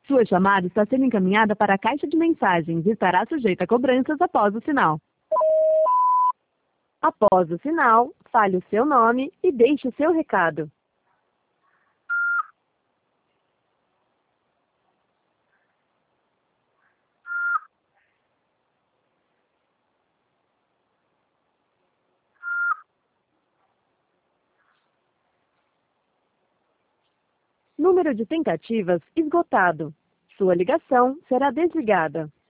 Sua chamada está sendo encaminhada para a caixa de mensagens e estará sujeita a cobranças após o sinal. Após o sinal, fale o seu nome e deixe o seu recado. Número de tentativas esgotado. Sua ligação será desligada.